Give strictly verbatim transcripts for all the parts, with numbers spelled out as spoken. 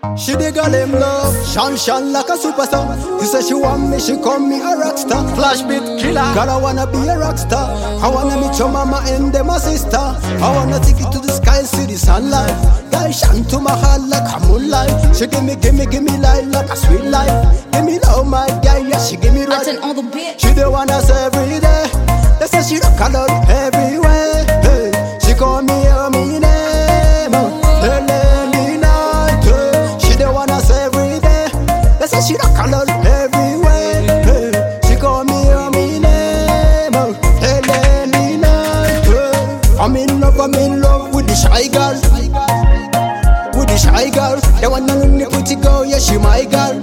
She dig a them love, shine shine like a superstar. She say she want me, she call me a rockstar. Flash beat killer, God I wanna be a rockstar. I wanna meet your mama and them my sister. I wanna take it to the sky and see the sunlight. Girl shine to my heart like a moonlight. She give me, give me, give me light like a sweet life. Give me love my girl, yeah she give me right. All the bitch. She the one that's every day. They say she rock a lot everywhere. Hey, she call me her me name. Hey, lady night. Hey, she the one that's every day. They say she rock a lot everywhere. Hey, she call me her me name. Hey, lady night. Hey, I'm in love, I'm in love with the shy girl. With the shy girl. The one and only pretty girl, yeah she my girl.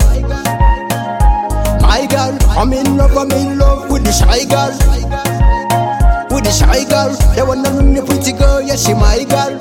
My girl, I'm in love, I'm in love with the shy girl. With the shy girl, the one and only pretty girl, yeah she my girl.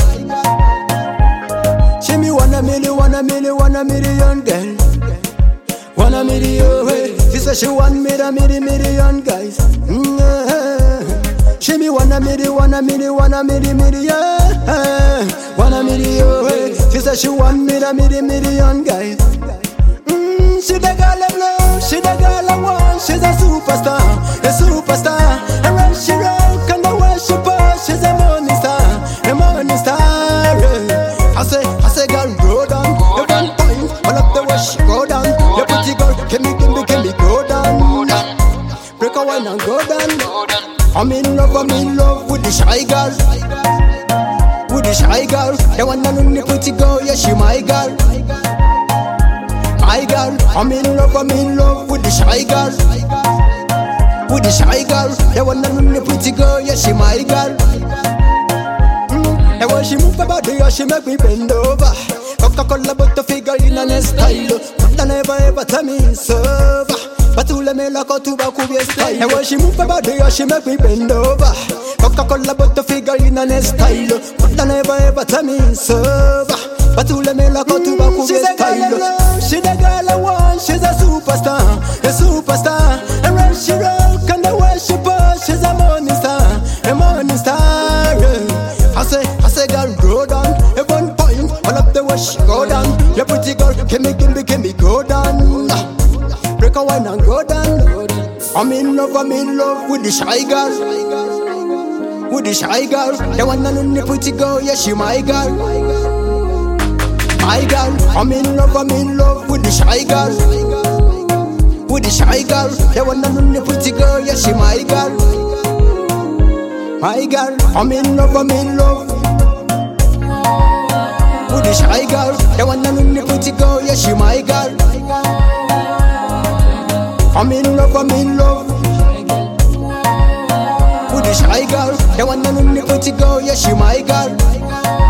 She me want a million, want a million, want a million girl. Want a million, hey. She say she want me a million, million guys. Mm-hmm. She me want a million, want a million, want a million, million. Want a million, hey. She say she want me a million, million guys. Mm, she the girl I love, she the girl I want. She's a superstar, a superstar. And when she rock and the worship her, she's a money star, a money star. Yeah. I say, I say, girl, go down. You one time, all up the way she go down. You pretty girl, give me, give me, give me, go down. Break a wine and go down. I'm in love, I'm in love with the shy girl. With the shy girl, the one and only pretty girl, yeah she my girl. My girl, I'm in love, I'm in love with the shy girl. With the shy girl, the one and only pretty girl, yeah she my girl. Mm. And when she move her body, yeah, she make me bend over. Coca-Cola but the figure in a style. But I never ever tell me serve. But to let me like a tobacco be style. And when she move her body, yeah, she make me bend over. Coca-Cola but the figure in a style. But I never ever tell me serve. But to let me like a tobacco be style. She the girl I want, she's a superstar, a superstar. And when she rock and the worship her, she's a money star, a money star. Yeah. I say, I say, girl, go down. At one point, all up the way she go down. You pretty girl, give me, give me, give me, go down. Break a wine and go down. I'm in love, I'm in love with the shy girl. With the shy girl, the one and only pretty girl, yeah she my girl. My girl, I'm in love, I'm in love with the shy girl. With the shy girl, the one and only pretty girl, yeah she my girl. My girl, I'm in love, I'm in love with the shy girl, the one and only pretty girl, yeah she my girl. I'm in love, I'm in love with the shy girl, the one and only pretty girl, yeah she my girl.